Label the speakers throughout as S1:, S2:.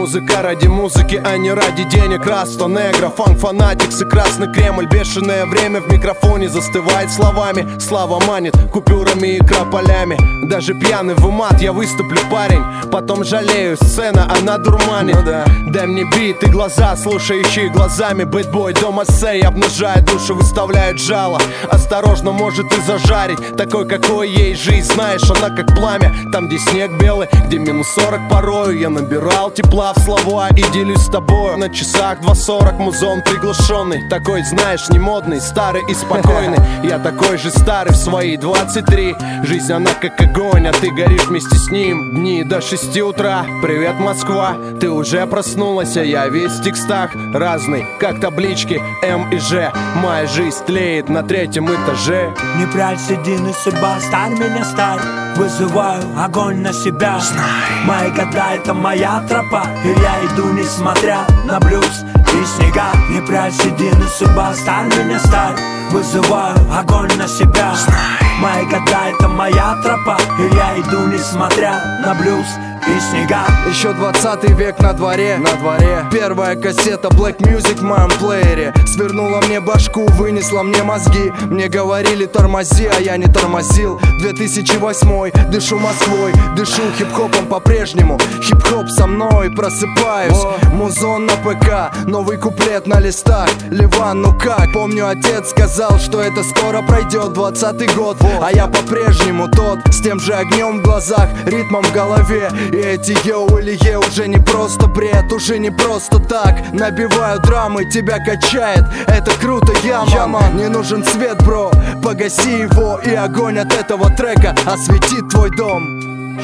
S1: Музыка ради музыки, а не ради денег. Расто, негро, фанк-фанатикс и красный Кремль. Бешеное время в микрофоне застывает словами. Слава манит купюрами и крополями. Даже пьяный в умат я выступлю, парень. Потом жалею, сцена, она дурманит. Дай мне бит и глаза, слушающие глазами. Бэтбой, дома сей, обнажая душу, выставляют жало. Осторожно, может и зажарить. Такой, какой ей жизнь, знаешь, она как пламя. Там, где снег белый, где минус 40 порою. Я набирал тепла в слова и делюсь с тобою. На часах 2:40, музон приглушенный. Такой, знаешь, не модный, старый и спокойный. Я такой же старый в свои 23. Жизнь, она как огонь, а ты горишь вместе с ним. Дни до 6 утра. Привет, Москва, ты уже проснулась, а я весь в текстах разный, как таблички М и Ж. Моя жизнь тлеет на 3-м этаже.
S2: Не прячь седины, судьба, старь меня, старь. Вызываю огонь на себя. Мои года — это моя тропа, и я иду, несмотря на блюз и снега. Не прячь седины, судьба, старь меня, старь. Вызываю огонь на себя. Мои года — это моя тропа, и я иду, несмотря на блюз и снега.
S3: Еще 20 век на дворе. Первая кассета Black Music в моем плеере. Свернула мне башку, вынесла мне мозги. Мне говорили тормози, а я не тормозил. 2008, дышу Москвой, дышу хип-хопом по-прежнему. Хип-хоп со мной, просыпаюсь. Музон на ПК, новый куплет на листах. Ливан, ну как? Помню, отец сказал, что это скоро пройдет. 20-й год, а я по-прежнему тот. С тем же огнем в глазах, ритмом в голове. И эти йоу или е уже не просто бред, уже не просто так. Набиваю драмы, тебя качает, это круто, яман. Не нужен свет, бро, погаси его, и огонь от этого трека осветит твой дом.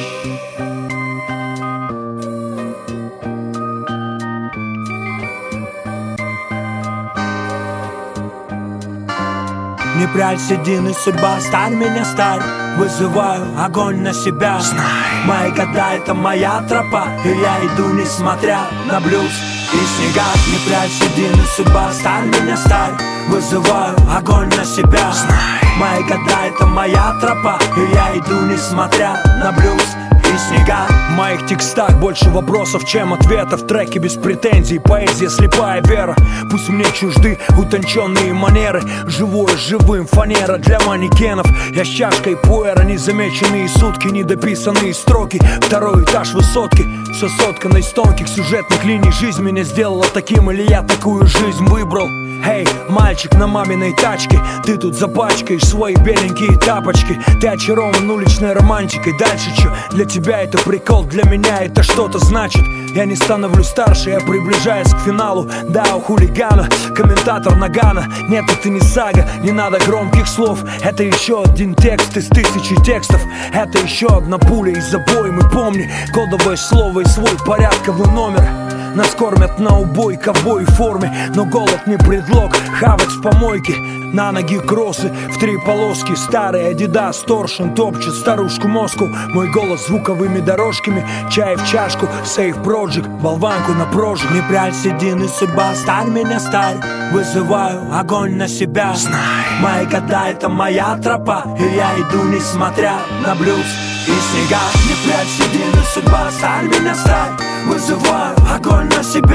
S2: Не прячь седины, судьба, старь меня, старь. Вызываю огонь на себя. Мои года — это моя тропа, и я иду, несмотря на блюз и снега. Не прячь седины, судьба, старь меня, старь. Вызываю огонь на себя. Мои года — это моя тропа, и я иду, несмотря на блюз и снега.
S4: В моих текстах больше вопросов, чем ответов. Треки без претензий, поэзия слепая вера. Пусть мне чужды утонченные манеры. Живое живым, фанера для манекенов. Я с чашкой пуэра, незамеченные сутки, недописанные строки. Второй этаж высотки, все соткано из тонких сюжетных линий. Жизнь меня сделала таким, или я такую жизнь выбрал? Эй, мальчик на маминой тачке, ты тут запачкаешь свои беленькие тапочки. Ты очарован уличной романтикой. Дальше чё? Для тебя это прикол, для меня это что-то значит. Я не становлюсь старше, я приближаюсь к финалу. Да, у хулигана, комментатор Нагана. Нет, это не сага, не надо громких слов. Это еще один текст из 1000 текстов. Это еще одна пуля из обоймы. Помни, кодовое слово и свой порядковый номер. Нас кормят на убой ковбой в форме, но голод не предлог хавать в помойке. На ноги кроссы в 3 полоски. Старый Адидас Торшин топчет старушку Москву. Мой голос звуковыми дорожками. Чай в чашку, сейф проджик, болванку на прожиг.
S2: Не прячь седины, судьба, старь меня, старь. Вызываю огонь на себя. Мои года — это моя тропа, и я иду, несмотря на блюз и снега. Не прячь седины, судьба, старь меня, старь. Вызываю огонь на себя.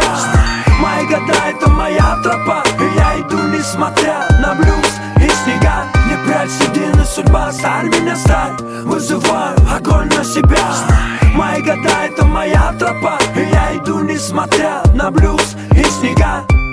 S2: Мои года — это моя тропа, и я иду, несмотря на блюз и снега. Не прячь седины, судьба, старь меня, старь. Вызываю огонь на себя. Мои года — это моя тропа, и я иду, несмотря на блюз и снега.